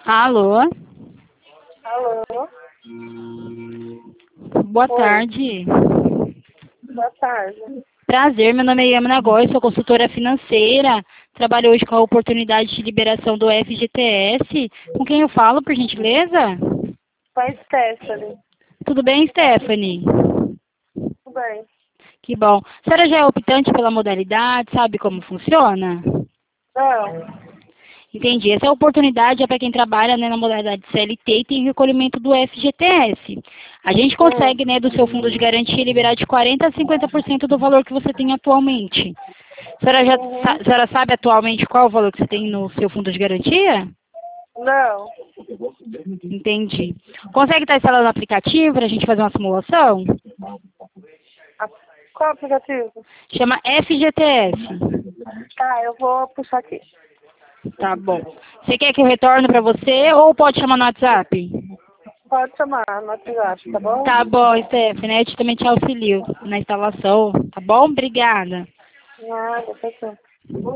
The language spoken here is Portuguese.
Alô? Alô? Boa Oi, tarde. boa tarde. Prazer, meu nome é Yamina Góes, sou consultora financeira. Trabalho hoje com a oportunidade de liberação do FGTS. Com quem eu falo, por gentileza? Com a Stephanie. Tudo bem, Stephanie? Tudo bem? Que bom. A senhora já é optante pela modalidade, sabe como funciona? Não. Entendi. Essa oportunidade é para quem trabalha, né, na modalidade CLT e tem recolhimento do FGTS. A gente Hum, consegue, né, do seu fundo de garantia liberar de 40% a 50% do valor que você tem atualmente. uhum. A senhora sabe atualmente qual o valor que você tem no seu fundo de garantia? Não. Entendi. Consegue estar instalando o aplicativo para a gente fazer uma simulação? A- Qual aplicativo? Chama FGTS. Tá, eu vou puxar aqui. Tá bom. Você quer que eu retorne para você ou pode chamar no WhatsApp? Pode chamar no WhatsApp, tá bom? Tá bom, Stephanie. Eu também te auxilio na instalação. Tá bom? Obrigada. Nada, fechou.